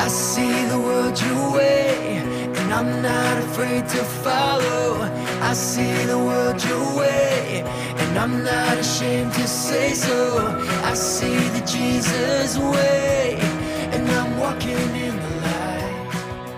I see the world your way, and I'm not afraid to follow. I see the world your way, and I'm not ashamed to say so. I see the Jesus way, and I'm walking in the light.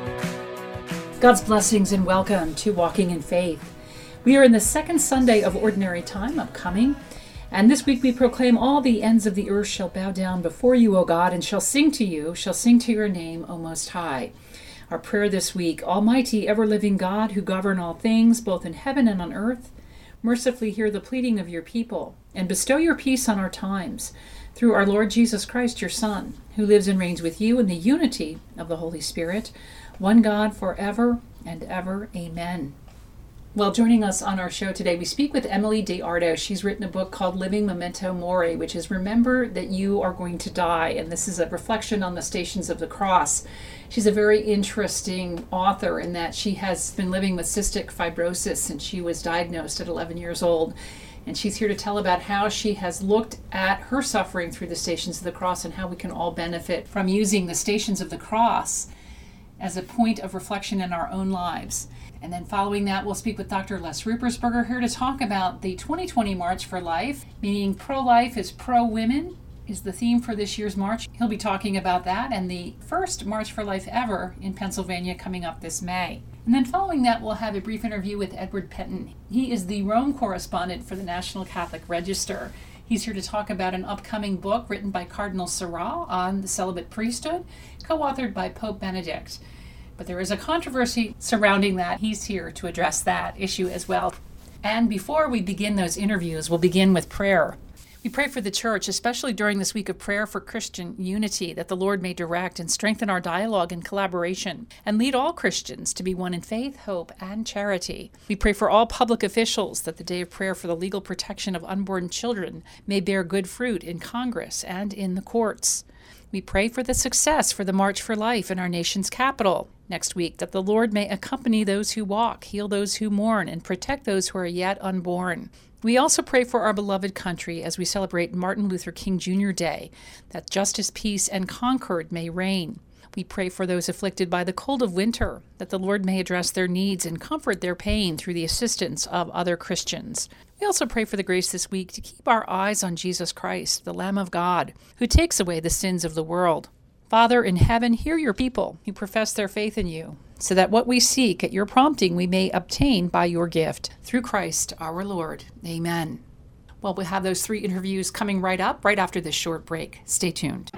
God's blessings and welcome to Walking in Faith. We are in the second Sunday of Ordinary Time upcoming, and this week we proclaim all the ends of the earth shall bow down before you, O God, and shall sing to you, shall sing to your name, O Most High. Our prayer this week: Almighty, ever-living God, who govern all things, both in heaven and on earth, mercifully hear the pleading of your people, and bestow your peace on our times, through our Lord Jesus Christ, your Son, who lives and reigns with you in the unity of the Holy Spirit, one God, forever and ever. Amen. Well, joining us on our show today, we speak with Emily DiArdo. She's written a book called Living Memento Mori, which is Remember That You Are Going to Die. And this is a reflection on the Stations of the Cross. She's a very interesting author in that she has been living with cystic fibrosis since she was diagnosed at 11 years old. And she's here to tell about how she has looked at her suffering through the Stations of the Cross and how we can all benefit from using the Stations of the Cross as a point of reflection in our own lives. And then following that, we'll speak with Dr. Les Ruppersberger here to talk about the 2020 March for Life, meaning pro-life is pro-women, is the theme for this year's march. He'll be talking about that and the first March for Life ever in Pennsylvania coming up this May. And then following that, we'll have a brief interview with Edward Pettin. He is the Rome correspondent for the National Catholic Register. He's here to talk about an upcoming book written by Cardinal Sarah on the celibate priesthood, co-authored by Pope Benedict. But there is a controversy surrounding that. He's here to address that issue as well. And before we begin those interviews, we'll begin with prayer. We pray for the Church, especially during this week of prayer for Christian unity, that the Lord may direct and strengthen our dialogue and collaboration, and lead all Christians to be one in faith, hope, and charity. We pray for all public officials that the day of prayer for the legal protection of unborn children may bear good fruit in Congress and in the courts. We pray for the success for the March for Life in our nation's capital next week, that the Lord may accompany those who walk, heal those who mourn, and protect those who are yet unborn. We also pray for our beloved country as we celebrate Martin Luther King Jr. Day, that justice, peace, and concord may reign. We pray for those afflicted by the cold of winter, that the Lord may address their needs and comfort their pain through the assistance of other Christians. We also pray for the grace this week to keep our eyes on Jesus Christ, the Lamb of God, who takes away the sins of the world. Father in heaven, hear your people who profess their faith in you, so that what we seek at your prompting we may obtain by your gift. Through Christ our Lord. Amen. Well, we'll have those three interviews coming right up, right after this short break. Stay tuned.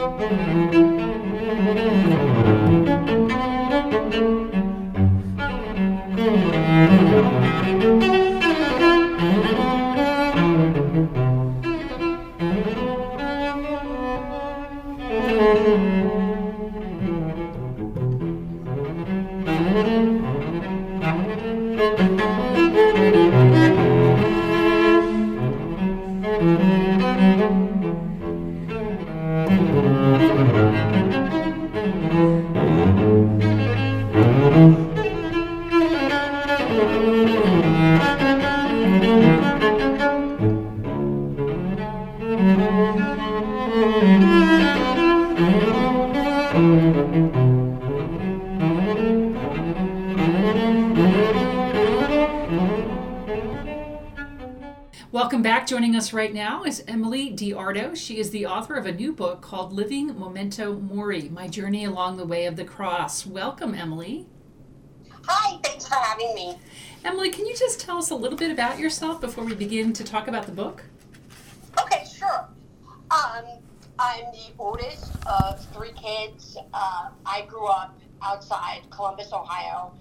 Welcome back. Joining us right now is Emily DiArdo. She is the author of a new book called Living Memento Mori, My Journey Along the Way of the Cross. Welcome, Emily. Hi, thanks for having me. Emily, can you just tell us a little bit about yourself before we begin to talk about the book? Okay, sure. I'm the oldest of three kids. I grew up outside Columbus, Ohio.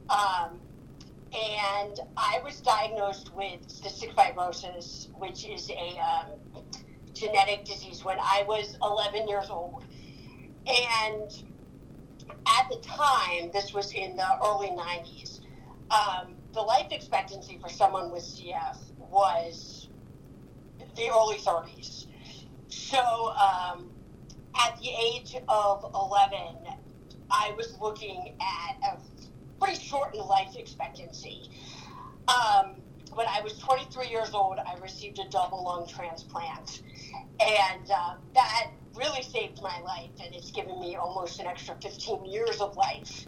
And I was diagnosed with cystic fibrosis, which is a genetic disease, when I was 11 years old. And at the time, this was in the early 90s, the life expectancy for someone with CF was the early 30s. So at the age of 11, I was looking at a pretty shortened life expectancy. When I was 23 years old, I received a double lung transplant. And that really saved saved my life, and it's given me almost an extra 15 years of life.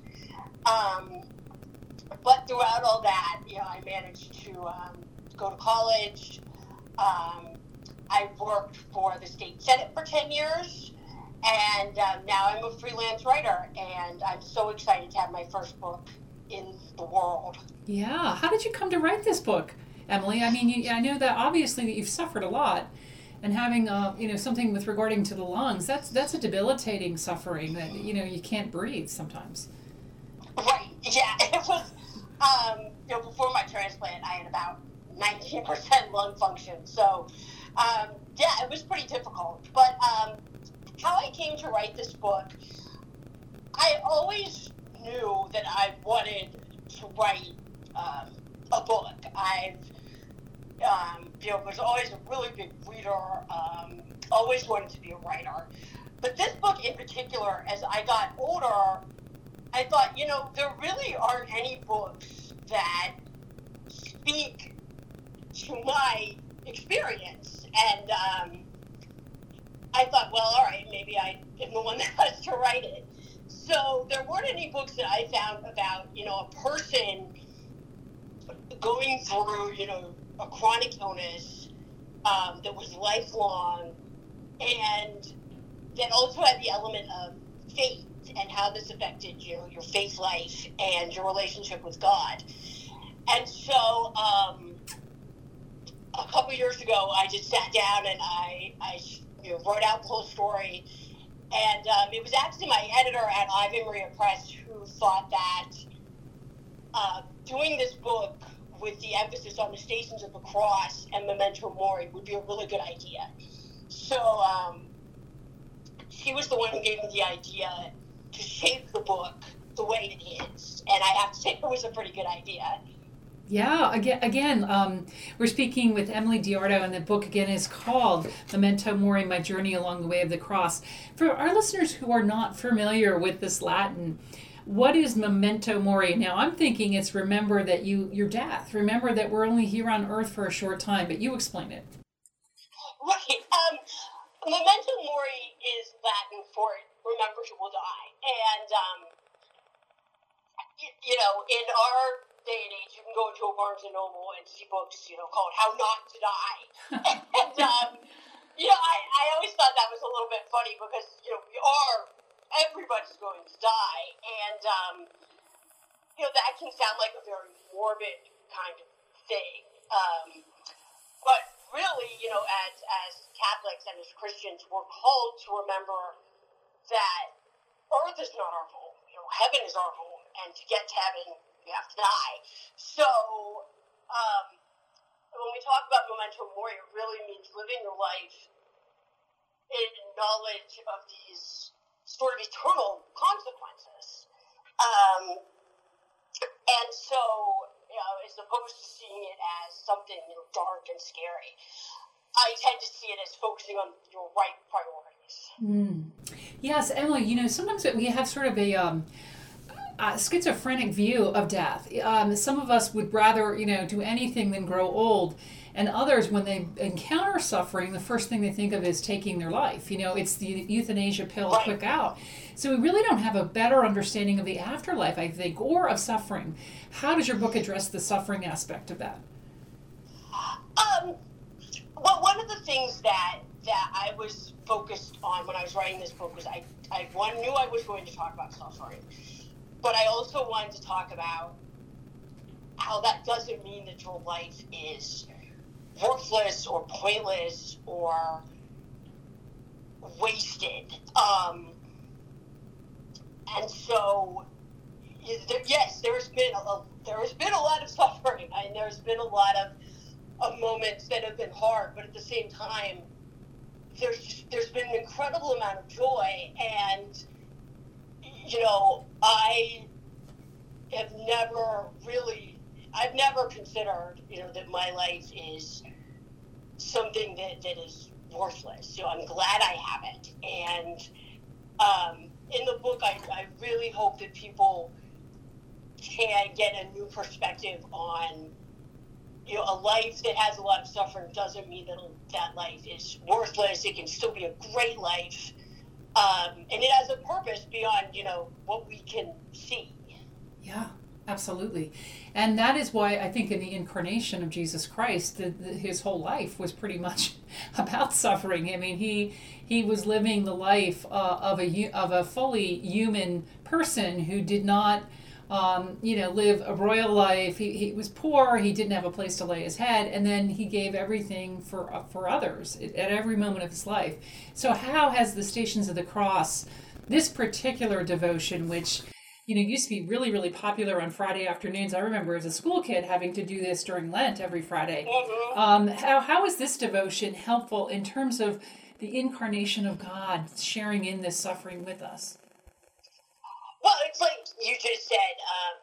But throughout all that, I managed to go to college. I worked for the state senate for 10 years, and now I'm a freelance writer, and I'm so excited to have my first book in the world. Yeah. How did you come to write this book, Emily? I mean, I know that obviously that you've suffered a lot, and having something with regarding to the lungs, that's a debilitating suffering that you can't breathe sometimes. Right. Yeah. It was. Before my transplant, I had about 19% lung function. So, it was pretty difficult. But how I came to write this book, I always knew that I wanted to write a book. I've was always a really big reader, always wanted to be a writer. But this book in particular, as I got older, I thought, there really aren't any books that speak to my experience. And I thought, well, all right, maybe I am the one that has to write it. So there weren't any books that I found about, a person going through, a chronic illness that was lifelong, and that also had the element of faith and how this affected your faith life and your relationship with God. And so a couple years ago, I just sat down and I wrote out the whole story. And it was actually my editor at Ave Maria Press who thought that doing this book with the emphasis on the Stations of the Cross and Memento Mori would be a really good idea. So she was the one who gave me the idea to shape the book the way it is. And I have to say it was a pretty good idea. Yeah, again, we're speaking with Emily Diardo, and the book again is called Memento Mori, My Journey Along the Way of the Cross. For our listeners who are not familiar with this Latin, what is Memento Mori? Now, I'm thinking it's remember that your death. Remember that we're only here on earth for a short time, but you explain it. Right. Memento Mori is Latin for remember you will die. And, in our day and age, you can go into a Barnes & Noble and see books, called How Not to Die. And, I always thought that was a little bit funny because, everybody's going to die. And, that can sound like a very morbid kind of thing. But really, as Catholics and as Christians, we're called to remember that earth is not our home. Heaven is our home. And to get to heaven, we have to die. So, when we talk about Memento Mori, it really means living your life in knowledge of these sort of eternal consequences. And so, as opposed to seeing it as something dark and scary, I tend to see it as focusing on your right priorities. Yes, Emily, sometimes we have sort of a schizophrenic view of death. Some of us would rather, do anything than grow old. And others, when they encounter suffering, the first thing they think of is taking their life. It's the euthanasia pill, right. Quick out. So we really don't have a better understanding of the afterlife, I think, or of suffering. How does your book address the suffering aspect of that? Well, one of the things that I was focused on when I was writing this book was I knew I was going to talk about suffering. But I also wanted to talk about how that doesn't mean that your life is worthless or pointless or wasted. And so, yes, there's been a lot of suffering, and there's been a lot of moments that have been hard. But at the same time, there's been an incredible amount of joy, and I've never considered, that my life is something that is worthless. I'm glad I have it. And in the book, I really hope that people can get a new perspective on, a life that has a lot of suffering doesn't mean that life is worthless. It can still be a great life. And it has a purpose beyond, what we can see. Yeah, absolutely. And that is why I think in the incarnation of Jesus Christ, his whole life was pretty much about suffering. I mean, he was living the life of a fully human person who did not live a royal life. He was poor. He didn't have a place to lay his head, and then he gave everything for others at every moment of his life. So, how has the Stations of the Cross, this particular devotion, which used to be really, really popular on Friday afternoons. I remember as a school kid having to do this during Lent every Friday. Mm-hmm. How is this devotion helpful in terms of the incarnation of God sharing in this suffering with us? Well, it's like you just said,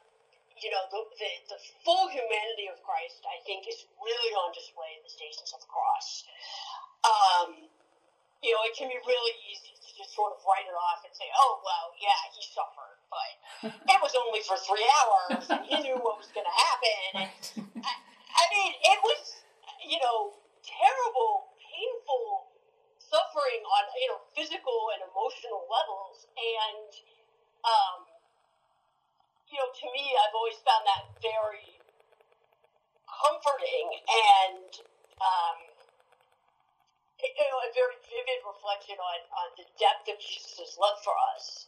the full humanity of Christ, I think, is really on display in the Stations of the Cross. It can be really easy to just sort of write it off and say, oh, well, yeah, he suffered, but it was only for 3 hours, and he knew what was going to happen. And I mean, it was, terrible, painful suffering on, physical and emotional levels. And, to me, I've always found that very comforting and, a very vivid reflection on the depth of Jesus' love for us.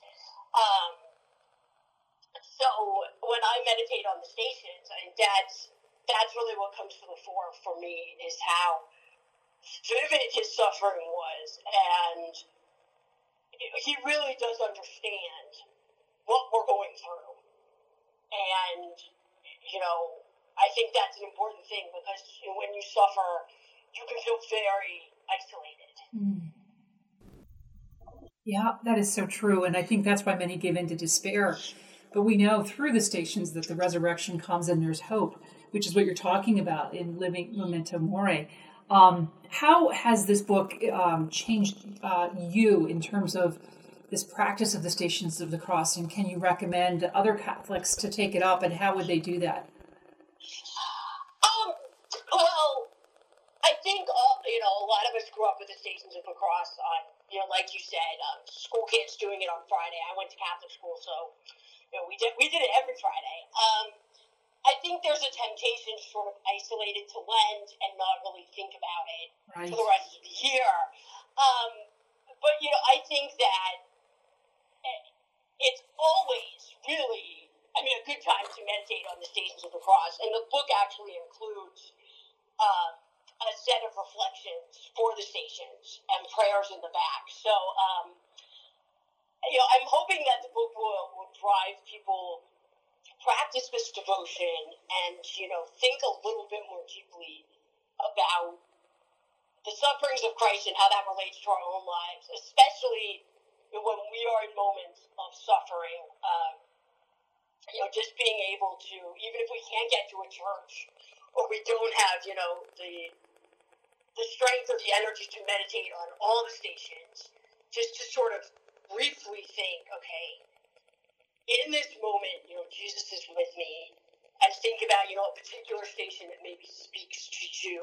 So when I meditate on the Stations, I mean, that's really what comes to the fore for me, is how vivid his suffering was, and he really does understand what we're going through. And, I think that's an important thing, because when you suffer, you can feel very isolated. Yeah, that is so true. And I think that's why many give in to despair. But we know through the Stations that the resurrection comes and there's hope, which is what you're talking about in Living Memento Mori. How has this book changed you in terms of this practice of the Stations of the Cross? And can you recommend other Catholics to take it up, and how would they do that? Well, I think a lot of us grew up with the Stations of the Cross on, like you said, school kids doing it on Friday. I went to Catholic school, so we did it every Friday. I think there's a temptation to sort of isolate it to Lent and not really think about it for the rest of the year. But I think that it's always really, a good time to meditate on the Stations of the Cross, and the book actually includes a set of reflections for the Stations and prayers in the back. So, I'm hoping that the book will drive people to practice this devotion and, think a little bit more deeply about the sufferings of Christ and how that relates to our own lives, especially when we are in moments of suffering. Just being able to, even if we can't get to a church, or we don't have, the strength or the energy to meditate on all the Stations, just to sort of briefly think, okay, in this moment, Jesus is with me, and think about, a particular Station that maybe speaks to you.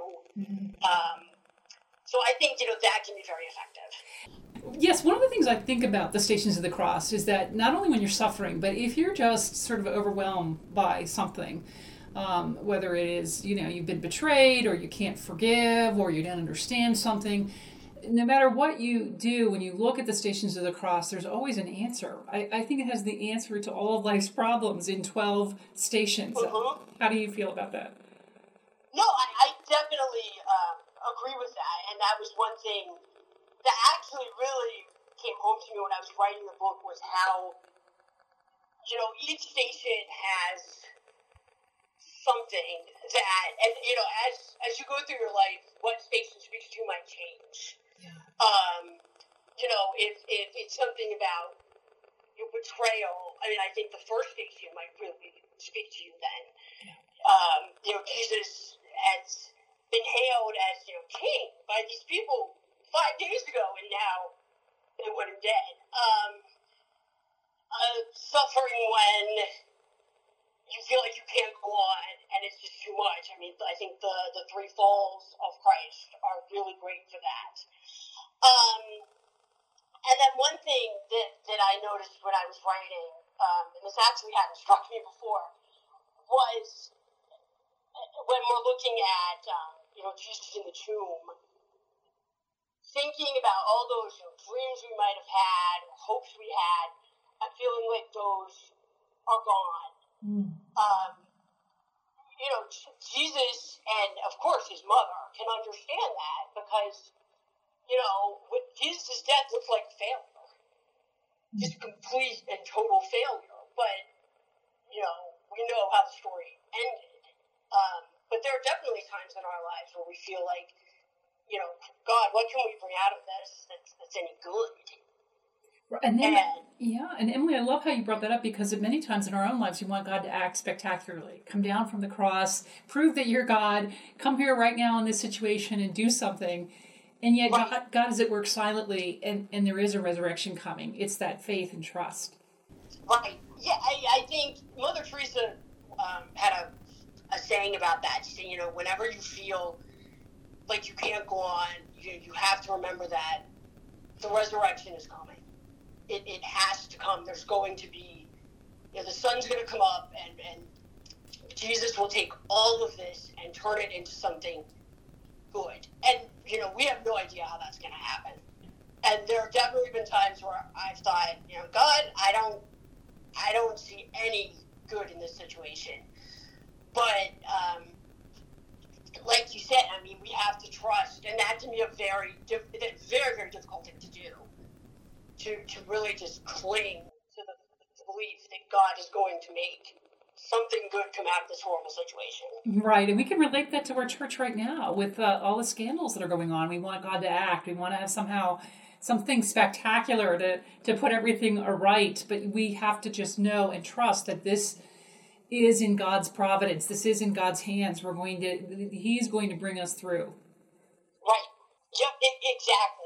So I think, that can be very effective. Yes, one of the things I think about the Stations of the Cross is that not only when you're suffering, but if you're just sort of overwhelmed by something, whether it is, you've been betrayed, or you can't forgive, or you don't understand something, no matter what you do, when you look at the Stations of the Cross, there's always an answer. I think it has the answer to all of life's problems in 12 stations. How do you feel about that? No, I definitely agree with that. And that was one thing that actually really came home to me when I was writing the book, was how, each station has something that, and, as you go through your life, what station speaks to you might change. Yeah. If it's something about your betrayal, I think the first station might really speak to you then. Yeah. Jesus has been hailed as, king by these people 5 days ago, and now they want him dead. Suffering when you feel like you can't go on and it's just too much. I think the 3 falls of Christ are really great for that. And then one thing that I noticed when I was writing, and this actually hadn't struck me before, was when we're looking at, Jesus in the tomb, thinking about all those dreams we might have had, or hopes we had, and feeling like those are gone. Jesus and, of course, his mother can understand that because, with Jesus' death looks like failure. Just complete and total failure. But, we know how the story ended. But there are definitely times in our lives where we feel like, God, what can we bring out of this that's any good? And then, and Emily, I love how you brought that up because many times in our own lives, we want God to act spectacularly. Come down from the cross, prove that you're God, come here right now in this situation and do something. And yet God is at work silently, and there is a resurrection coming. It's that faith and trust. Right. Yeah, I think Mother Teresa had a saying about that. She said, whenever you feel like you can't go on, you have to remember that the resurrection is coming. It has to come. There's going to be, the sun's going to come up, and Jesus will take all of this and turn it into something good. And, we have no idea how that's going to happen. And there have definitely been times where I've thought, God, I don't see any good in this situation. But, like you said, we have to trust, and that can be a very, very difficult thing to do. To really just cling to the belief that God is going to make something good come out of this horrible situation. Right, and we can relate that to our church right now with all the scandals that are going on. We want God to act. We want to have somehow something spectacular to put everything right, but we have to just know and trust that this is in God's providence. This is in God's hands. He's going to bring us through. Right. Yep, exactly.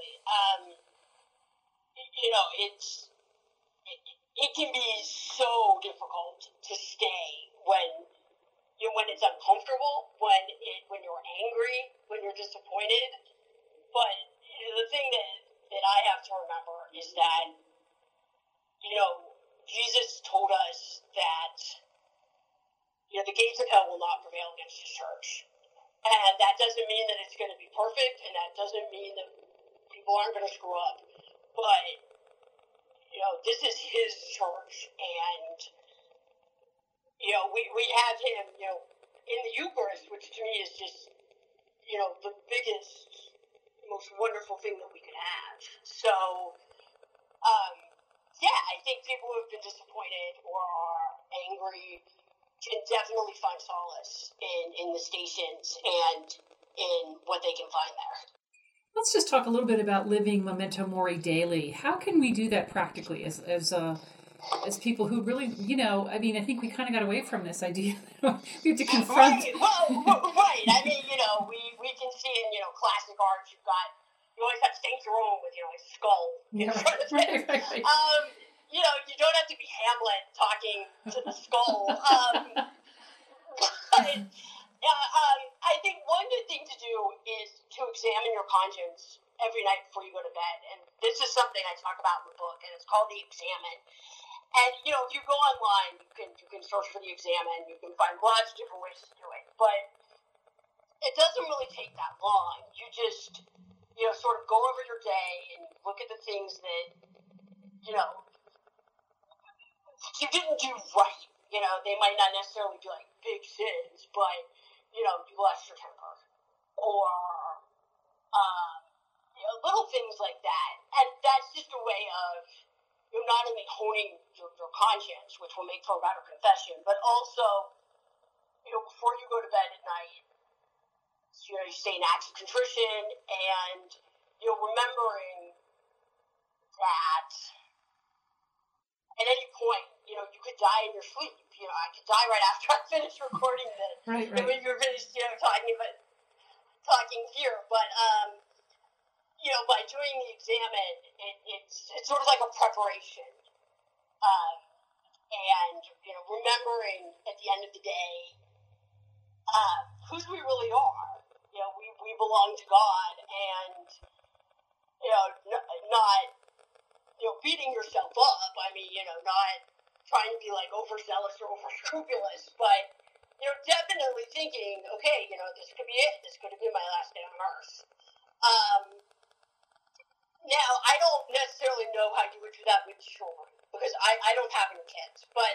It can be so difficult to stay when it's uncomfortable, when you're angry, when you're disappointed. But the thing that I have to remember is that Jesus told us that the gates of hell will not prevail against his church, and that doesn't mean that it's going to be perfect, and that doesn't mean that people aren't going to screw up, but this is his church, and, we have him, in the Eucharist, which to me is just, the biggest, most wonderful thing that we could have. So, I think people who have been disappointed or are angry can definitely find solace in the stations and in what they can find there. Let's just talk a little bit about living Memento Mori daily. How can we do that practically as people who really, I think we kind of got away from this idea. We have to confront. Right. Well, right. We can see in, classic art, you always have St. Jerome with, a skull in front of it. Right. You don't have to be Hamlet talking to the skull. I think one good thing to do is to examine your conscience every night before you go to bed. And this is something I talk about in the book, and it's called the Examen. And, if you go online, you can search for the Examen. You can find lots of different ways to do it. But it doesn't really take that long. You just, sort of go over your day and look at the things that, you didn't do right. They might not necessarily be like big sins, but, you lost your temper. Or, little things like that. And that's just a way of, not only honing your conscience, which will make for a better confession, but also, before you go to bed at night, you say an act of contrition and, remembering that at any point, you could die in your sleep. I could die right after I finish recording this. Right. When you're finished, talking here. But, by doing the Examen, it's sort of like a preparation. And, remembering at the end of the day, whose we really are. We belong to God, and, not beating yourself up. I mean, not trying to be like overzealous or over scrupulous, but definitely thinking, okay, this could be it. This could have been my last day on Earth. Now, I don't necessarily know how you would do that with children, because I don't have any kids, but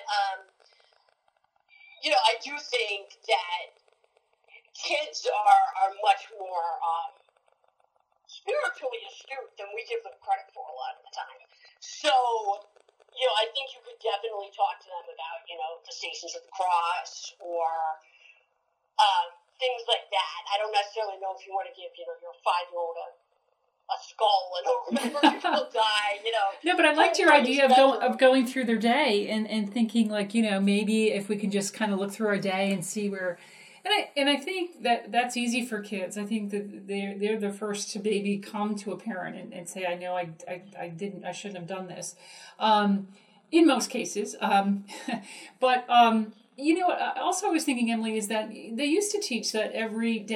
I do think that kids are much more spiritually astute than we give them credit for a lot of the time. So, I think you could definitely talk to them about, the Stations of the Cross or things like that. I don't necessarily know if you want to give, your 5-year-old a skull and remember people die, No, but I liked your idea of going through their day and thinking like, maybe if we can just kind of look through our day and see where, and I think that's easy for kids. I think that they're the first to maybe come to a parent and say, I know I shouldn't have done this, in most cases. But also I was thinking, Emily, is that they used to teach that every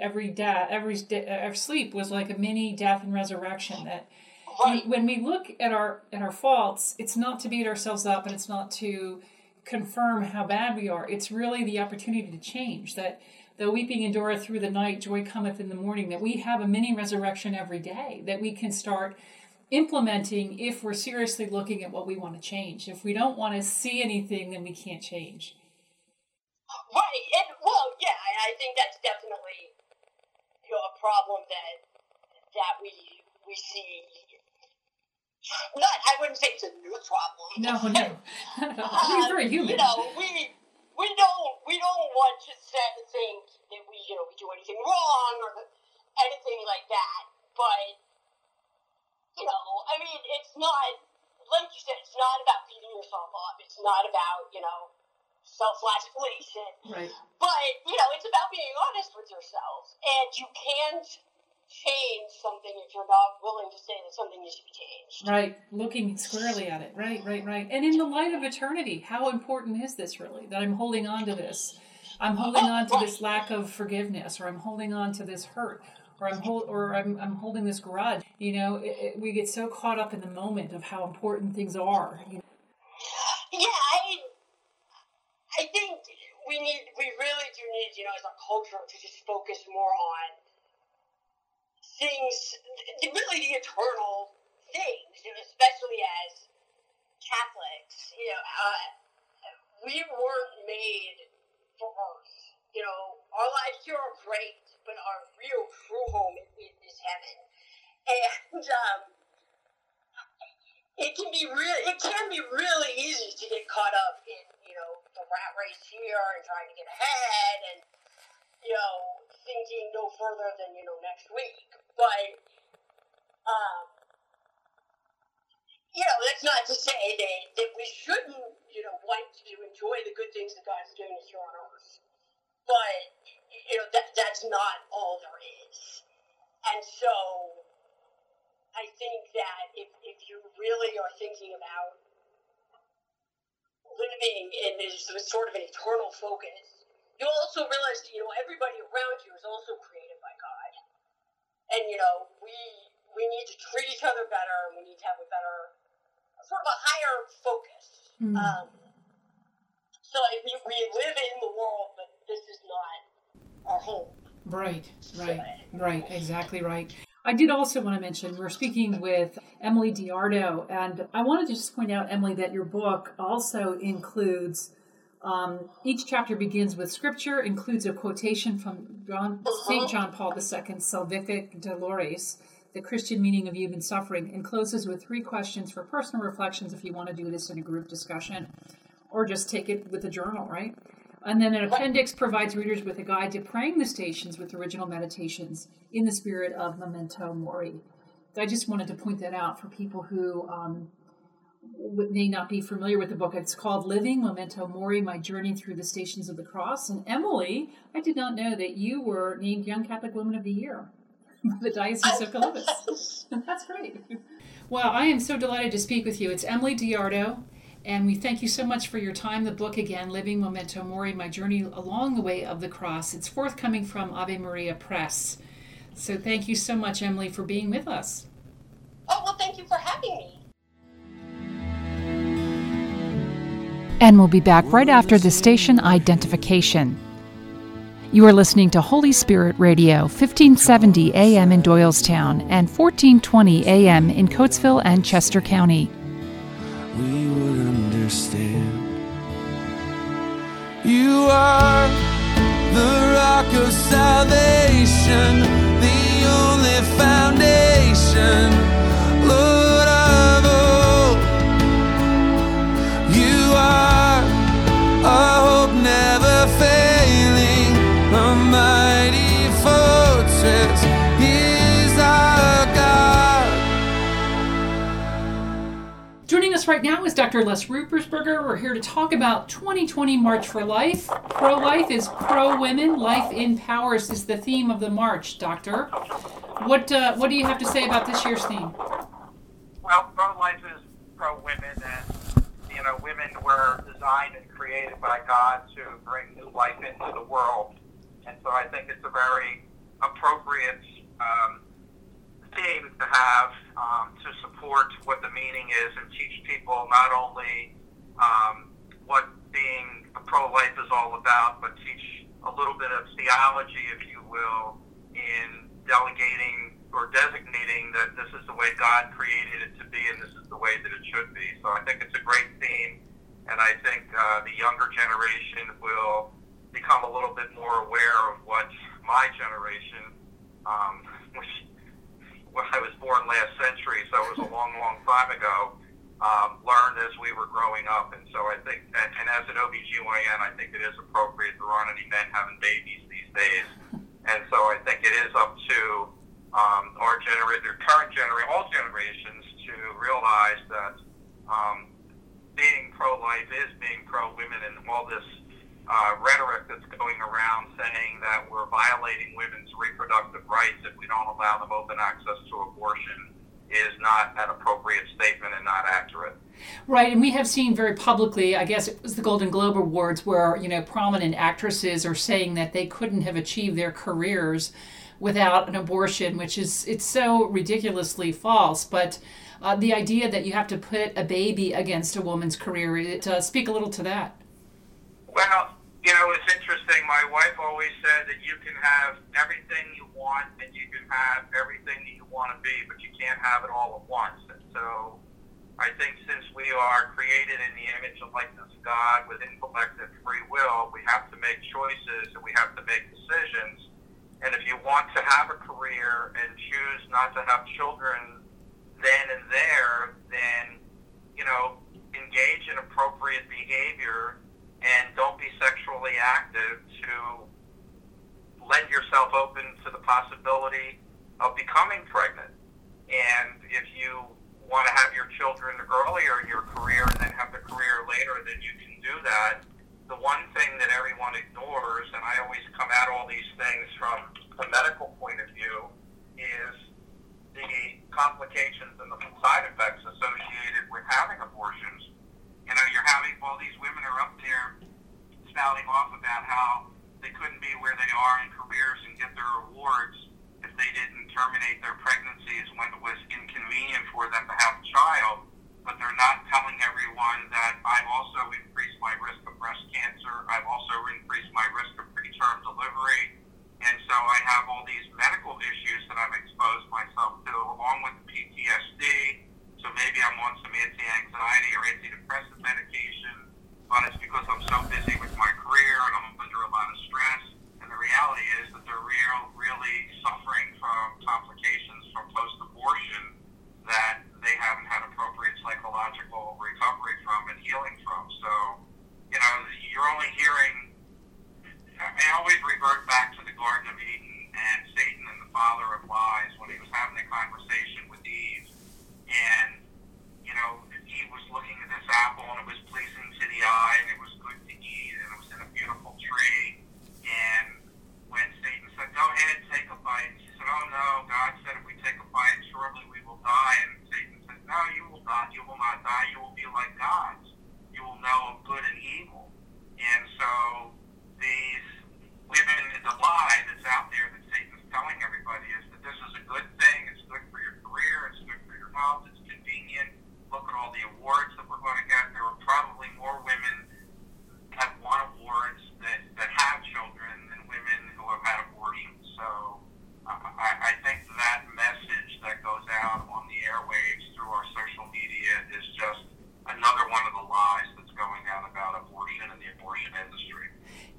sleep was like a mini death and resurrection. That when we look at our faults, it's not to beat ourselves up and it's not to confirm how bad we are. It's really the opportunity to change. That though weeping endureth through the night, joy cometh in the morning. That we have a mini resurrection every day that we can start implementing if we're seriously looking at what we want to change. If we don't want to see anything, then we can't change. Right, and I think that's definitely a problem that we see. I wouldn't say it's a new problem. No. It's very human. We don't want to think that we do anything wrong or anything like that. But it's not, like you said, it's not about beating yourself up. It's not about self-flagellation. Right. But, it's about being honest with yourself. And you can't change something if you're not willing to say that something needs to be changed. Right. Looking squarely at it. Right. And in the light of eternity, how important is this really? That I'm holding on to this. I'm holding on to this lack of forgiveness, or I'm holding on to this hurt, or I'm holding this grudge. We get so caught up in the moment of how important things are. Yeah, I think we really do need, as a culture, to just focus more on things, really the eternal things, especially as Catholics. We weren't made for Earth. Our lives here are great, but our real true home is heaven. And it can be really easy to get caught up in the rat race here and trying to get ahead and thinking no further than next week. But that's not to say that we shouldn't want to enjoy the good things that God's doing us here on Earth. But that's not all there is. And so I think that if you really are thinking about living in this sort of an eternal focus, you'll also realize that, everybody around you is also created by God. And, we need to treat each other better, and we need to have a better, sort of a higher focus. Mm. So we live in the world, but this is not our home. Right, exactly right. I did also want to mention, we're speaking with Emily DiArdo, and I wanted to just point out, Emily, that your book also includes, each chapter begins with scripture, includes a quotation from St. John Paul II, Salvific Dolores, the Christian meaning of human suffering, and closes with 3 questions for personal reflections if you want to do this in a group discussion, or just take it with a journal, right? And then an appendix provides readers with a guide to praying the stations with original meditations in the spirit of Memento Mori. I just wanted to point that out for people who may not be familiar with the book. It's called Living Memento Mori, My Journey Through the Stations of the Cross. And Emily, I did not know that you were named Young Catholic Woman of the Year by the Diocese of Columbus. That's great. Well, I am so delighted to speak with you. It's Emily DiArdo. And we thank you so much for your time. The book, again, Living Memento Mori, My Journey Along the Way of the Cross. It's forthcoming from Ave Maria Press. So thank you so much, Emily, for being with us. Oh, well, thank you for having me. And we'll be back right after the station identification. You are listening to Holy Spirit Radio, 1570 AM in Doylestown and 1420 AM in Coatesville and Chester County. We would understand. You are the rock of salvation, the only foundation, Lord of all. You are a hope never failing, a mighty fortress is our God. Joining us right now is Dr. Les Ruppersberger. We're here to talk about 2020 March for Life. Pro-life is pro-women. Life in Powers is the theme of the march, Doctor. What do you have to say about this year's theme? Well, pro-life is pro-women, and, women were designed and created by God to bring new life into the world. And so I think it's a very appropriate theme to have to support what the meaning is and teach people not only what being pro-life is all about, but teach a little bit of theology, if you will, in delegating or designating that this is the way God created it to be and this is the way that it should be. So I think it's a great theme, and I think the younger generation will become a little bit more aware of what my generation, which I was born last century, so it was a long, long time ago, learned as we were growing up. And so I think, and as an OBGYN, I think it is appropriate. There aren't any men having babies these days. And so I think it is up to our current generation, all generations, to realize that being pro-life is being pro-women, and all this rhetoric that's going around saying that we're violating women's reproductive rights if we don't allow them open access to abortion is not an appropriate statement and not accurate. Right, and we have seen very publicly, I guess it was the Golden Globe Awards, where prominent actresses are saying that they couldn't have achieved their careers without an abortion, it's so ridiculously false. But the idea that you have to put a baby against a woman's career, speak a little to that. Well, it's interesting. My wife always said that you can have everything you want and you can have everything that you want to be, but you can't have it all at once. And so I think since we are created in the image and likeness of God with intellect and free will, we have to make choices and we have to make decisions. And if you want to have a career and choose not to have children then and there, then, engage in appropriate behavior and don't be sexually active to lend yourself open to the possibility of becoming pregnant. And if you want to have your children earlier in your career and then have the career later, then you can do that. The one thing that everyone ignores, and I always come at all these things from a medical point of view, is the complications and the side effects associated with having abortions. You're having all these women are up there spouting off about how they couldn't be where they are in careers and get their awards if they didn't terminate their pregnancies when it was inconvenient for them to have a child. But they're not telling everyone that I've also increased my risk of breast cancer. I've also increased my risk of preterm delivery. And so I have all these medical issues that I've exposed myself to, along with the PTSD. So maybe I'm on some anti-anxiety or antidepressant medication, but it's because I'm so busy with my career and I'm under a lot of stress. And the reality is that they're really suffering from complications from post-abortion that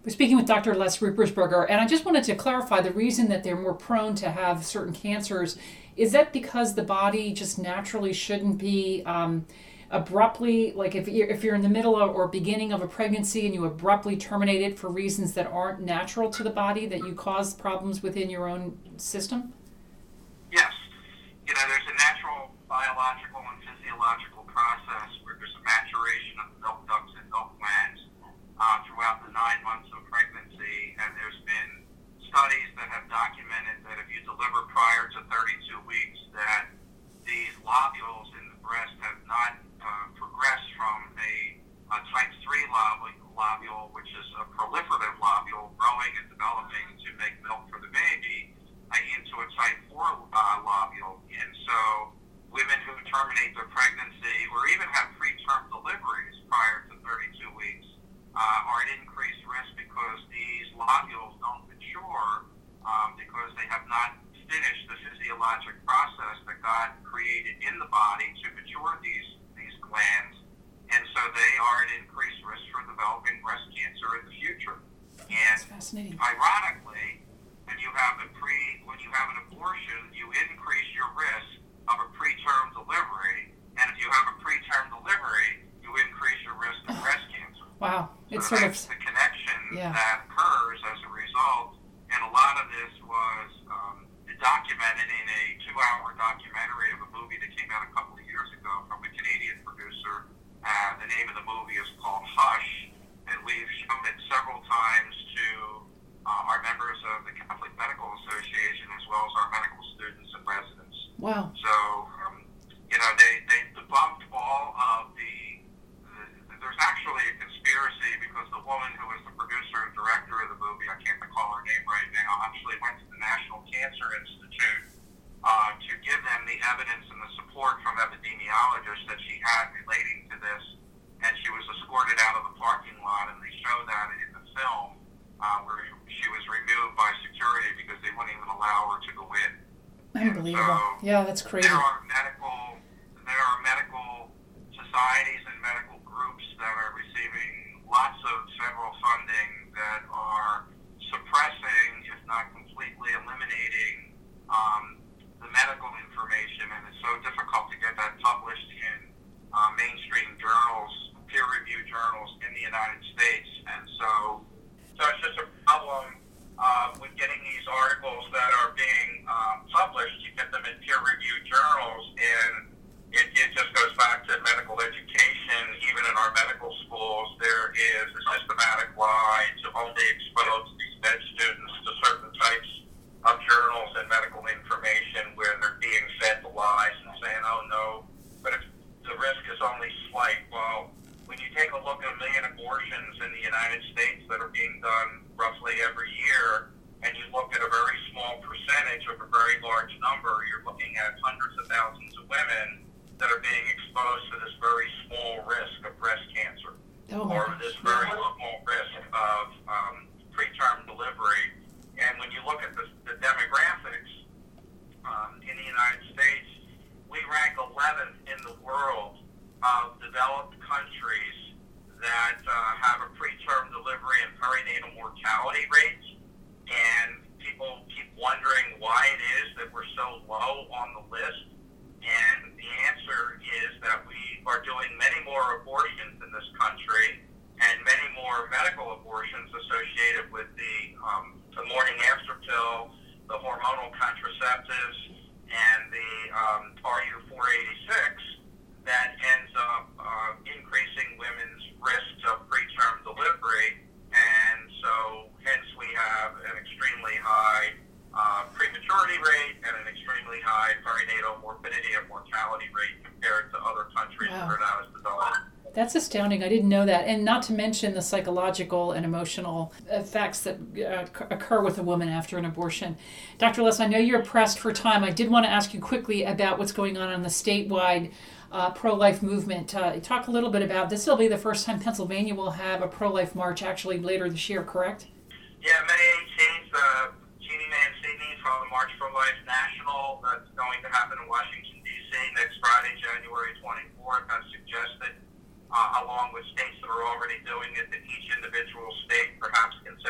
We're speaking with Dr. Les Ruppersberger, and I just wanted to clarify the reason that they're more prone to have certain cancers. Is that because the body just naturally shouldn't be abruptly, like if you're in the middle or beginning of a pregnancy and you abruptly terminate it for reasons that aren't natural to the body, that you cause problems within your own system? Yes. There's a natural biological and physiological process where there's a maturation of the milk ducts and milk glands throughout the 9 months of pregnancy, and there's been studies that have documented that if you deliver prior to 32 weeks, that these lobules in the breast have not progressed from a type 3 lobule, which is a proliferative lobule, growing and developing to make milk for the baby, into a type 4 lobule. And so women who terminate their pregnancy or even have preterm deliveries prior to 32 weeks are at increased risk because these lobules don't mature because they have not finished the physiologic process that God created in the body to mature these glands. And so they are at increased risk for developing breast cancer in the future. And ironically, when you have an abortion, you increase your risk of a preterm delivery, and if you have a preterm delivery, you increase your risk of breast cancer. Wow. So that's the connection that occurs as a result, and a lot of this was documented in a 2-hour documentary of a movie that came out a couple of years ago from a Canadian producer. The name of the movie is called Hush, and we've shown it several times to our members of the Catholic Medical Association as well as our medical students and residents. Wow. So, they debunked all of there's actually a conspiracy because the woman who was the producer and director of the movie, I can't recall her name right now, actually went to the National Cancer Institute to give them the evidence and the support from epidemiologists that she had relating to this, and she was escorted out of the parking lot, and they show that in the film where she was removed by security because they wouldn't even allow her to go in. Unbelievable. Yeah, that's crazy. There are medical societies and medical groups that are receiving lots of federal funding that are suppressing, if not completely eliminating, the medical information, and it's so difficult to get that published in mainstream journals, peer-reviewed journals in the United States. And so it's just a problem with getting these articles that are being published. You get them in peer-reviewed journals, and it just goes back to medical education. Even in our medical schools, there is a systematic lie to only expose these med students to certain types of journals and medical information where they're being fed the lies and saying, oh no, but if the risk is only slight. Well, when you take a look at 1 million abortions in the United States that are being done roughly every year, and you look at a very small percentage of a very large number, you're looking at hundreds of thousands of women that are being exposed to this very small risk of breast cancer, or this very small risk of preterm delivery. And when you look at the demographics in the United States, we rank 11th in the world of developed countries that have a preterm delivery and perinatal mortality rates. And people keep wondering why it is that we're so low on the list. And the answer is that we are doing many more abortions in this country and many more medical abortions associated with the morning after pill, the hormonal contraceptives, and the RU486 that ends up increasing women's risks of preterm delivery. And so hence we have an extremely high prematurity rate and an extremely high perinatal morbidity and mortality rate compared to other countries that are not as developed. That's astounding. I didn't know that. And not to mention the psychological and emotional effects that occur with a woman after an abortion. Dr. Les, I know you're pressed for time. I did want to ask you quickly about what's going on the statewide pro-life movement. Talk a little bit about this. Will be the first time Pennsylvania will have a pro-life march actually later this year, correct? Yeah, May 18th, Jeannie Mancini from the March for Life National that's going to happen in Washington, D.C. next Friday, January 24th, has suggested, along with states that are already doing it, that each individual state perhaps consider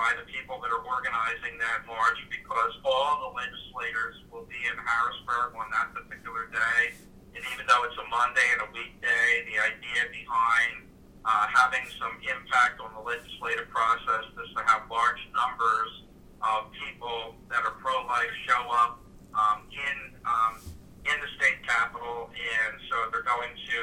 by the people that are organizing that march, because all the legislators will be in Harrisburg on that particular day. And even though it's a Monday and a weekday, the idea behind having some impact on the legislative process is to have large numbers of people that are pro-life show up in the state capitol, and so they're going to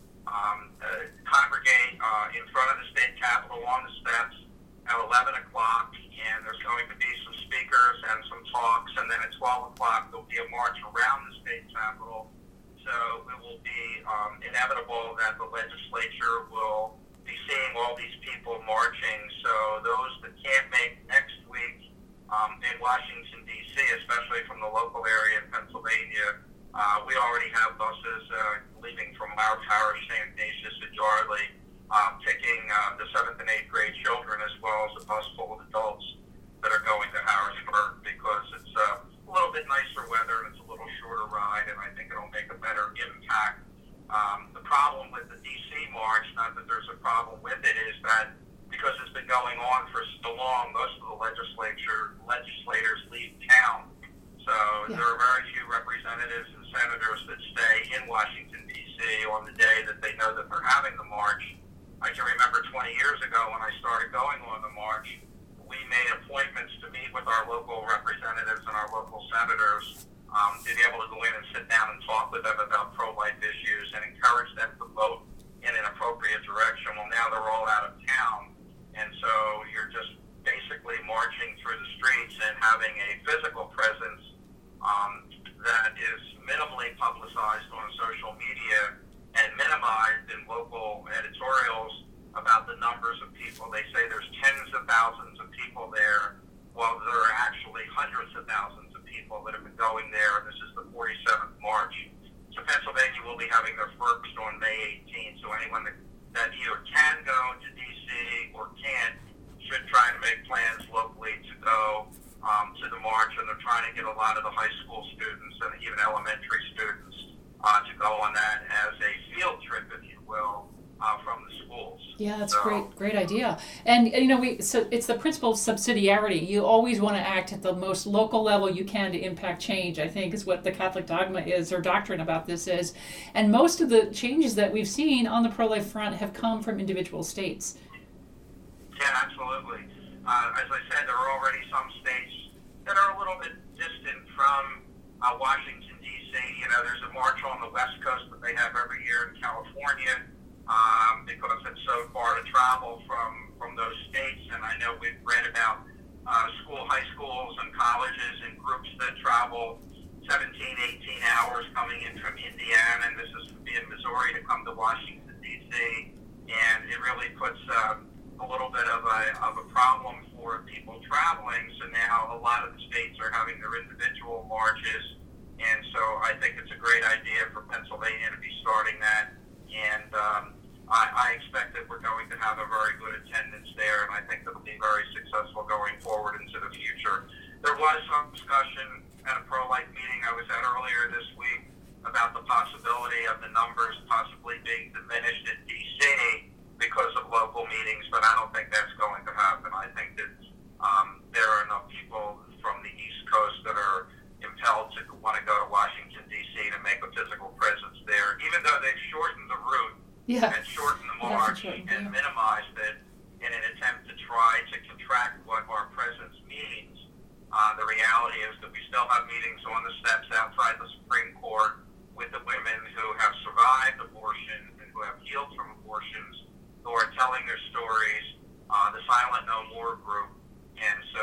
congregate in front of the state capitol on the steps at 11 o'clock, and there's going to be some speakers and some talks, and then at 12 o'clock there'll be a march around the state capitol. So it will be inevitable that the legislature will be seeing all these people marching. So those that can't make next week in Washington, D.C., especially from the local area in Pennsylvania, we already have buses leaving from our parish, St. Ignatius and Yardley, taking the 7th and 8th grade children, as well as a bus full of adults that are going to Harrisburg, because it's a little bit nicer weather and it's a little shorter ride, and I think it'll make a better impact. The problem with the D.C. march, not that there's a problem with it, is that because it's been going on for so long, most of the legislators leave town. So there are very few representatives and senators that stay in Washington, D.C. on the day that they know that they're having the march. I can remember 20 years ago when I started going on the march, we made appointments to meet with our local representatives and our local senators to be able to go in and sit down and talk with them about pro-life issues and encourage them to vote in an appropriate direction. Well, now they're all out of town, and so you're just basically marching through the streets and having a physical presence that is minimally publicized on social media and minimized in local editorials about the numbers of people. They say there's tens of thousands of people there, while there are actually hundreds of thousands of people that have been going there. This is the 47th March. So Pennsylvania will be having their first on May 18th, so anyone that either can go to D.C. or can't should try to make plans locally to go to the march, and they're trying to get a lot of the high school students and even elementary students to go on that as a field trip, if you will, from the schools. Yeah, that's great idea. And you know, so it's the principle of subsidiarity. You always want to act at the most local level you can to impact change, I think, is what the Catholic dogma is, or doctrine about this is. And most of the changes that we've seen on the pro-life front have come from individual states. Yeah, absolutely. As I said, there are already some states that are a little bit distant from Washington, D.C. You know, there's a march on the West Coast that they have every year in California because it's so far to travel from those states. And I know we've read about high schools and colleges and groups that travel 17, 18 hours coming in from Indiana, and this is in Missouri, to come to Washington, D.C. And it really puts a little bit of a problem for people traveling. So now a lot of the states are having their individual marches, and so I think it's a great idea for Pennsylvania to be starting that. And I expect that we're going to have a very good attendance there, and I think it'll be very successful going forward into the future. There was some discussion at a pro-life meeting I was at earlier this week about the possibility of the numbers possibly being diminished in D.C. because of local meetings, but I don't think that's going to happen. I think that there are enough people from the East Coast that are impelled to want to go to Washington, D.C. to make a physical presence there, even though they've shortened the route and shortened the march and minimized it in an attempt to try to contract what our presence means. The reality is that we still have meetings on the steps outside the Supreme Court with the women who have survived abortion and who have healed from abortions, who are telling their stories, the Silent No More group. And so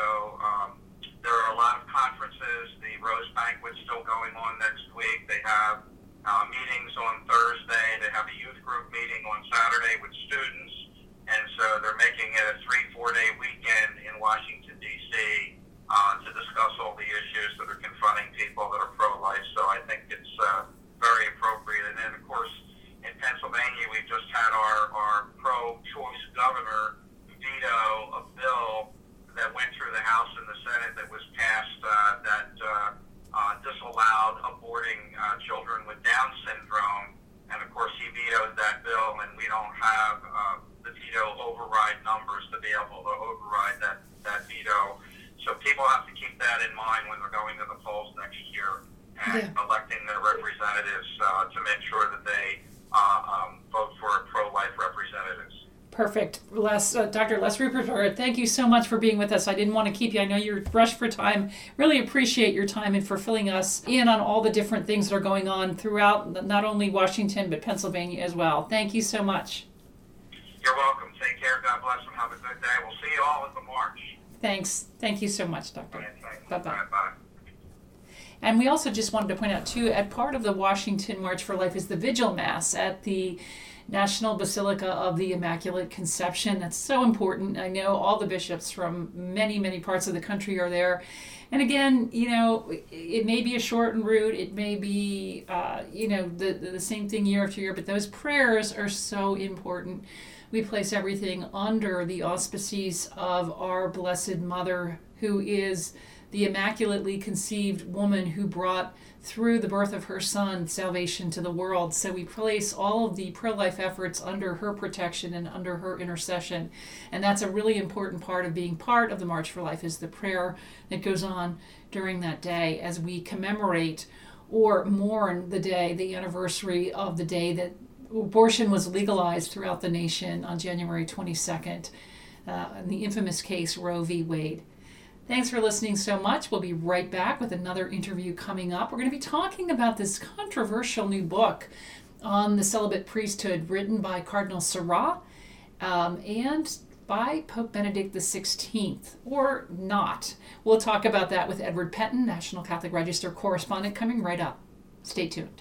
there are a lot of conferences. The Rose Banquet's still going on next week. They have meetings on Thursday. They have a youth group meeting on Saturday with students. And so they're making it a 3-4 day weekend in Washington, D.C. To discuss all the issues that are confronting people that are pro-life. So I think it's very appropriate. And then, of course, in Pennsylvania, we've just had our pro-choice governor veto a bill that went through the House and the Senate that was passed that disallowed aborting children with Down syndrome Perfect. Dr. Les Rupert, thank you so much for being with us. I didn't want to keep you. I know you're rushed for time. Really appreciate your time and for filling us in on all the different things that are going on throughout not only Washington, but Pennsylvania as well. Thank you so much. You're welcome. Take care. God bless and have a good day. We'll see you all at the march. Thanks. Thank you so much, Doctor. Bye-bye. Bye-bye. And we also just wanted to point out, too, at part of the Washington March for Life is the Vigil Mass at the National Basilica of the Immaculate Conception. That's so important. I know all the bishops from many, many parts of the country are there. And again, it may be a shortened route. It may be, the same thing year after year, but those prayers are so important. We place everything under the auspices of our Blessed Mother, who is the immaculately conceived woman who brought, through the birth of her son, salvation to the world. So we place all of the pro-life efforts under her protection and under her intercession. And that's a really important part of being part of the March for Life, is the prayer that goes on during that day as we commemorate or mourn the anniversary of the day that abortion was legalized throughout the nation on January 22nd, in the infamous case Roe v. Wade. Thanks for listening so much. We'll be right back with another interview coming up. We're going to be talking about this controversial new book on the celibate priesthood written by Cardinal Sarah and by Pope Benedict XVI, or not. We'll talk about that with Edward Pettin, National Catholic Register correspondent, coming right up. Stay tuned.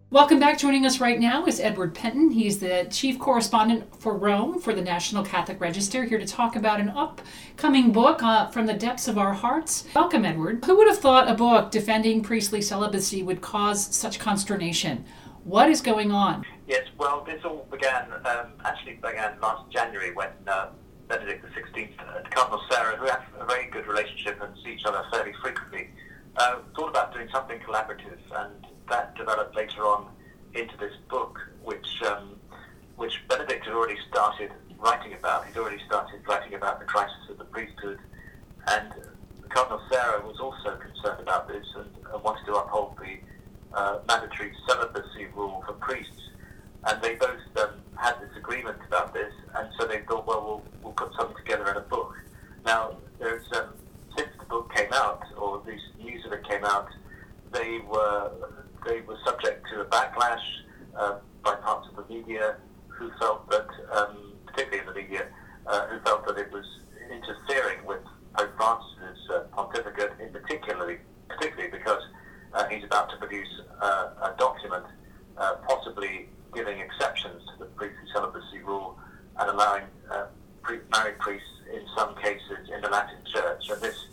Welcome back. Joining us right now is Edward Penton. He's the chief correspondent for Rome for the National Catholic Register, here to talk about an upcoming book, From the Depths of Our Hearts. Welcome, Edward. Who would have thought a book defending priestly celibacy would cause such consternation? What is going on? Yes, well, this all began last January when Benedict XVI and Cardinal Sarah, who have a very good relationship and see each other fairly frequently, thought about doing something collaborative, and that developed later on into this book, which Benedict had already started writing about. He'd already started writing about the crisis of the priesthood, and Cardinal Sarah was also concerned about this and wanted to uphold the mandatory celibacy rule for priests. And they both had this agreement about this, and so they thought, well, we'll put something together in a book. Now, there's since the book came out, or this news of it came out, they were subject to a backlash by parts of the media who felt that, particularly in the media, who felt that it was interfering with Pope Francis's pontificate, particularly because he's about to produce a document possibly giving exceptions to the priestly celibacy rule and allowing married priests in some cases in the Latin Church. And this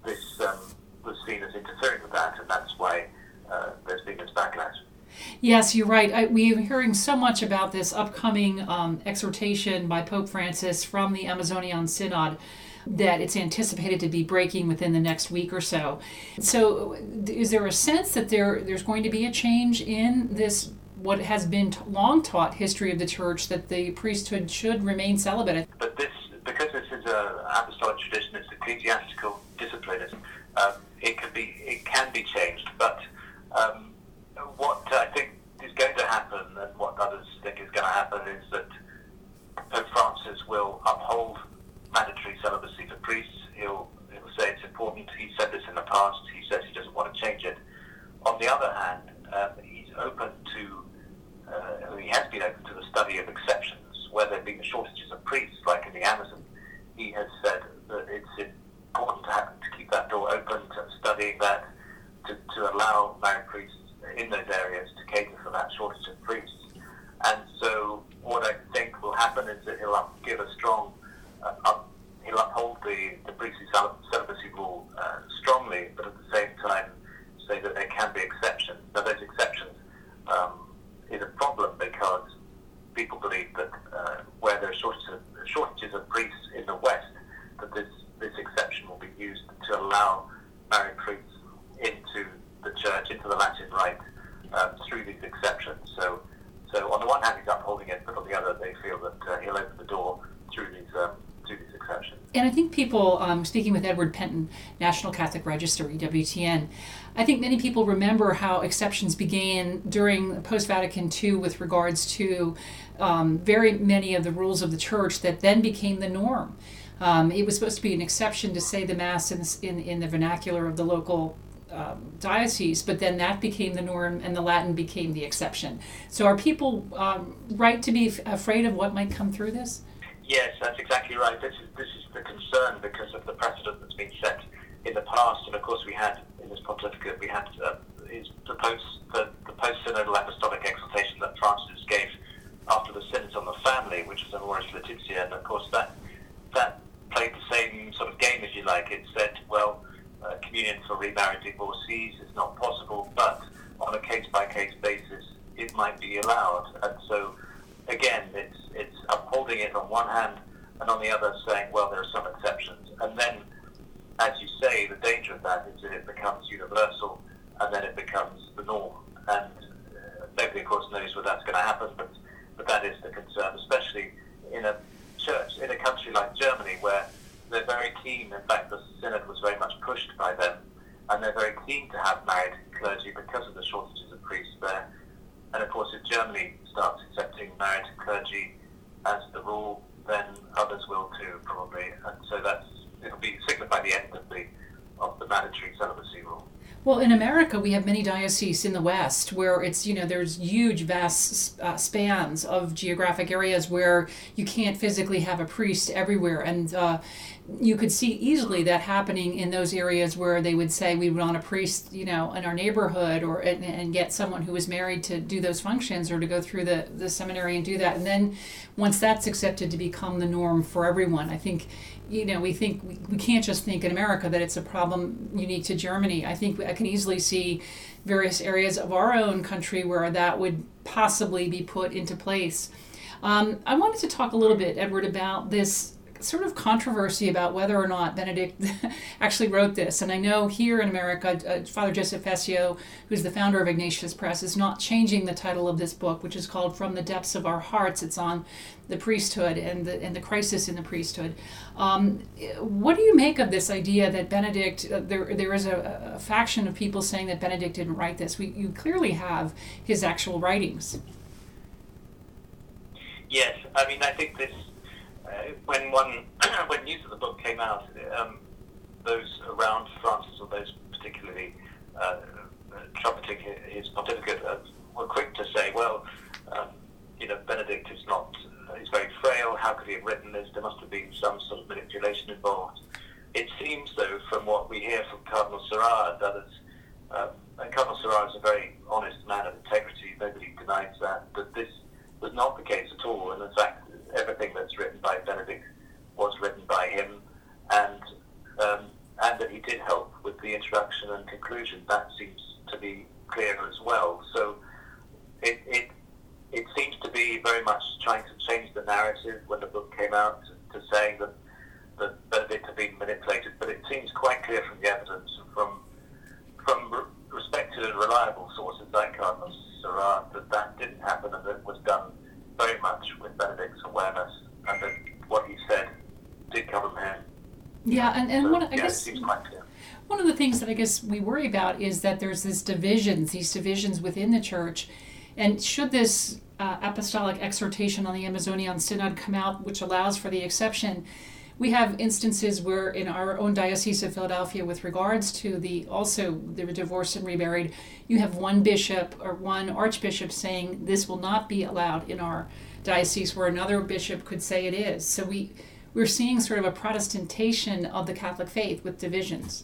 was seen as interfering with that, and that's why there's been this backlash. Yes, you're right. We're hearing so much about this upcoming exhortation by Pope Francis from the Amazonian Synod that it's anticipated to be breaking within the next week or so. So is there a sense that there's going to be a change in this, what has been long taught history of the Church, that the priesthood should remain celibate? But because this is an apostolic tradition, it's ecclesiastical discipline, it can be changed. But what I think is going to happen, and what others think is going to happen, is that Pope Francis will uphold mandatory celibacy for priests. He'll say it's important. He said this in the past. He says he doesn't want to change it. On the other hand, he's open to, he has been open to the study of exceptions, where there have been shortages of priests, like in the Amazon. He has said that it's important to keep that door open to studying that, to allow married priests in those areas to cater for that shortage of priests. And so what I think will happen is that he'll give a strong, he'll uphold the priestly celibacy rule strongly, but at the same time say that there can be exceptions. Now, those exceptions is a problem because people believe that where there are shortages of priests in the West, that this exception will be used to allow married priests into the Church, into the Latin Rite, through these exceptions. So on the one hand, he's upholding it, but on the other, they feel that he'll open the door through these exceptions. And I think people, speaking with Edward Penton, National Catholic Register, EWTN, I think many people remember how exceptions began during post-Vatican II with regards to very many of the rules of the Church that then became the norm. It was supposed to be an exception to say the Mass in the vernacular of the local diocese, but then that became the norm and the Latin became the exception. So are people right to be afraid of what might come through this? Yes, that's exactly right. This is the concern because of the precedent that's been set in the past, and of course we had in this pontificate the post-synodal apostolic exhortation that Francis gave after the Synods on the Family, which was Amoris Laetitia, and of course that played the same sort of game, if you like. It said, well, communion for remarried divorcees is not possible, but on a case-by-case basis it might be allowed. And so again, it's upholding it on one hand, and on the other saying, well, there are some exceptions. And then, as you say, the danger of that is that it becomes universal, and then it becomes the norm. And nobody, of course, knows where that's going to happen, but that is the concern, especially in a church, in a country like Germany, where they're very keen. In fact, the Synod was very much pushed by them, and they're very keen to have married clergy because of the shortages of priests there. And of course, if Germany starts accepting married clergy as the rule, then others will too, probably. And so it'll be signify the end of the mandatory celibacy rule. Well, in America, we have many dioceses in the West where it's, there's huge, vast spans of geographic areas where you can't physically have a priest everywhere. And you could see easily that happening in those areas where they would say we want a priest, in our neighborhood, or and get someone who was married to do those functions or to go through the seminary and do that. And then once that's accepted to become the norm for everyone, I think, we can't just think in America that it's a problem unique to Germany. I think I can easily see various areas of our own country where that would possibly be put into place. I wanted to talk a little bit, Edward, about this sort of controversy about whether or not Benedict actually wrote this. And I know here in America, Father Joseph Fessio, who's the founder of Ignatius Press, is not changing the title of this book, which is called From the Depths of Our Hearts. It's on the priesthood and the crisis in the priesthood. What do you make of this idea that Benedict, there is a faction of people saying that Benedict didn't write this? You clearly have his actual writings. Yes, I mean, I think this, when news of the book came out, those around Francis, or those particularly trumpeting his pontificate, were quick to say, well, Benedict is very frail. How could he have written this? There must have been some sort of manipulation involved. It seems, though, from what we hear from Cardinal Sarah and others, and Cardinal Sarah is a very honest man of integrity. Nobody denies that this was not the case at all, and in fact, everything that's written by Benedict was written by him, and that he did help with the introduction and conclusion. That seems to be clear as well. So it seems to be very much trying to change the narrative when the book came out to saying that Benedict had been manipulated, but it seems quite clear from the evidence from respected and reliable sources like Cardinal Sarah that didn't happen, and that it was done very much with Benedict's awareness, and that what he said did come from him. Yeah, and so, I guess it seems quite clear. One of the things that I guess we worry about is that there's these divisions within the church, and should this apostolic exhortation on the Amazonian Synod come out, which allows for the exception, we have instances where in our own Diocese of Philadelphia, with regards to the divorced and remarried, you have one bishop or one archbishop saying this will not be allowed in our diocese, where another bishop could say it is. So we're seeing sort of a Protestantation of the Catholic faith with divisions.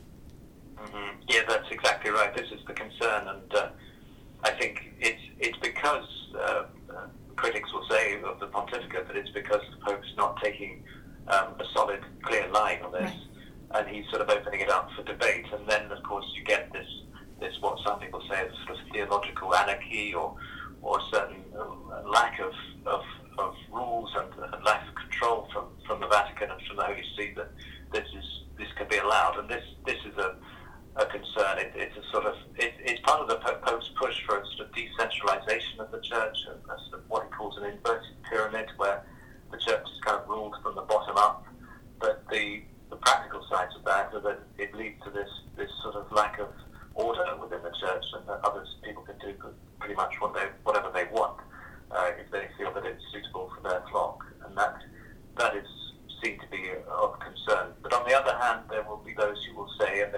Mm-hmm. Yeah, that's exactly right. This is the concern, and I think it's because critics will say of the pontificate that it's because the Pope's not taking a solid, clear line on this, right. And he's sort of opening it up for debate. And then, of course, you get this what some people say is sort of theological anarchy, or a certain lack of rules and lack of control from the Vatican and from the Holy See that this can be allowed. And this is a concern. It's a sort of it's part of the Pope's push for a sort of decentralization of the Church, a sort of what he calls an inverted pyramid, where the Church is kind of ruled from the bottom up, but the practical sides of that are that it leads to this sort of lack of order within the Church, and that people can do pretty much whatever they want if they feel that it's suitable for their flock, and that is seen to be of concern. But on the other hand, there will be those who will say, and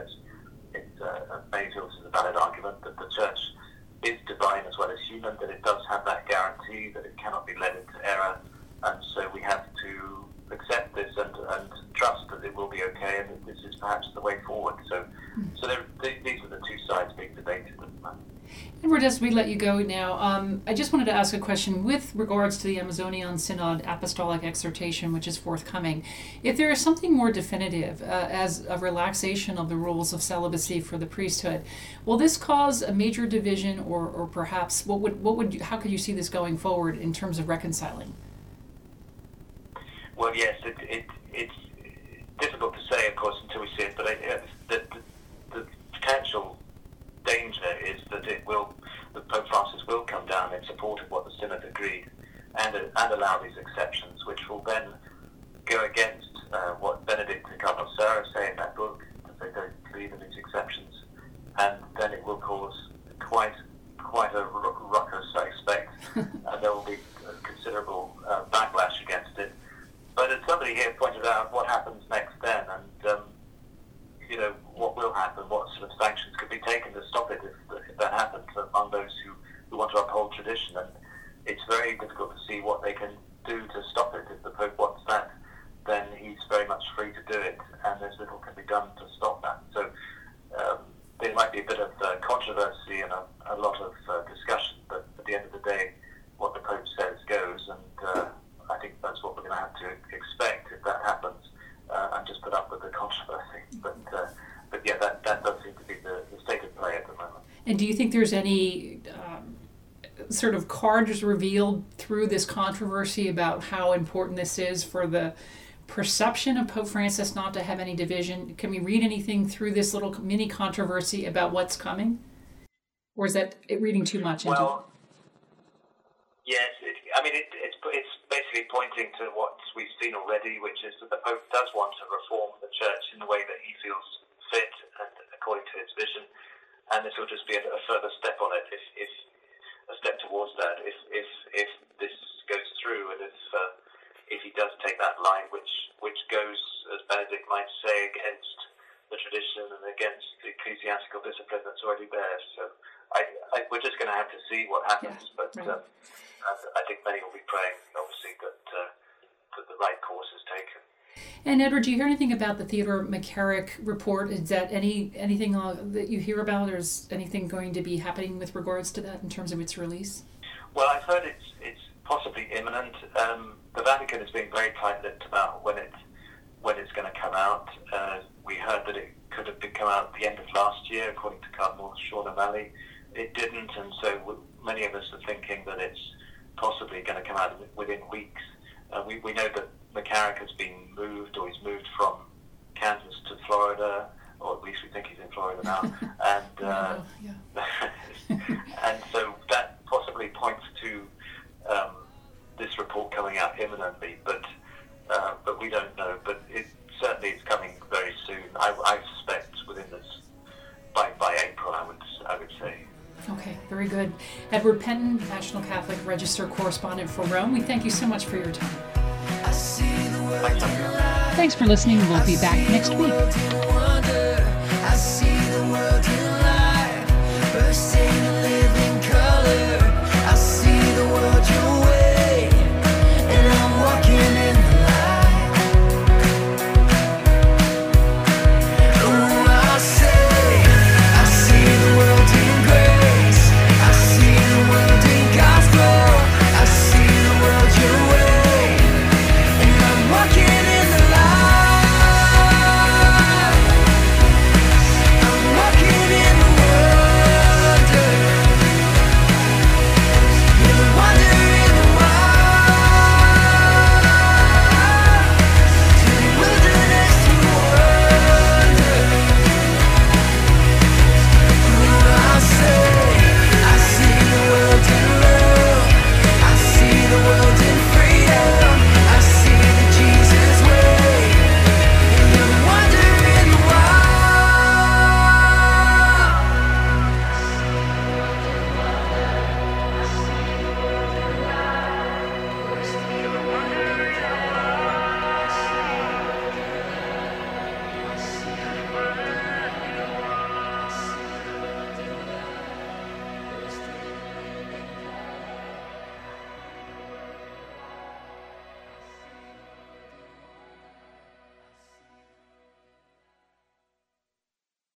many feel this is a valid argument, that the Church is divine as well as human, that it does have that guarantee that it cannot be led into error. And so we have to accept this and trust that it will be okay, and that this is perhaps the way forward. So these are the two sides being debated at the moment. Edward, as we let you go now, I just wanted to ask a question with regards to the Amazonian Synod Apostolic Exhortation, which is forthcoming. If there is something more definitive as a relaxation of the rules of celibacy for the priesthood, will this cause a major division, or perhaps how could you see this going forward in terms of reconciling? Well, yes, it's difficult to say, of course, until we see it, but the potential danger is that Pope Francis will come down in support of what the Synod agreed and allow these exceptions, which will then go against what Benedict and Cardinal Sarah say in that book, that they don't believe in these exceptions, and then it will cause quite a ruckus, I expect, and there will be considerable backlash against it. But as somebody here pointed out, what happens next then, and what will happen, what sort of sanctions could be taken to stop it if that happens among those who want to uphold tradition. And it's very difficult to see what they can do to stop it if the Pope wants that. then he's very much free to do it, and there's little can be done to stop that. So there might be a bit of controversy and a lot of discussion, but at the end of the day, what the Pope says goes, and I think that's what we're going to have to expect if that happens, and just put up with the controversy. But yeah, that does seem to be the state of play at the moment. And do you think there's any sort of cards revealed through this controversy about how important this is for the perception of Pope Francis not to have any division? Can we read anything through this little mini controversy about what's coming? Or is that reading too much? Well, yes. It's basically pointing to what we've seen already, which is that the Pope does want to reform the Church in the way that he feels fit and according to his vision. And this will just be a further step on it, if a step towards that, if this goes through, and if he does take that line, which goes, as Benedict might say, against the tradition and against the ecclesiastical discipline that's already there. So we're just going to have to see what happens. Yeah, but right. I think many will be praying, obviously, that the right course is taken. And Edward, do you hear anything about the Theodore McCarrick report? Is that anything that you hear about, or is anything going to be happening with regards to that in terms of its release? Well, I've heard it's possibly imminent. The Vatican is being very tight-lipped about when it's going to come out. We heard that it could have come out at the end of last year, according to Cardinal Sean O'Malley. It didn't, and so many of us are thinking that it's possibly going to come out within weeks. We know that McCarrick has been moved, or he's moved from Kansas to Florida, or at least we think he's in Florida now. And and so that possibly points to this report coming out imminently, but we don't know. But certainly it's coming very soon. I suspect within this by April, I would say. Okay, very good. Edward Penton, National Catholic Register correspondent for Rome. We thank you so much for your time. Thanks for listening. We'll be back next week.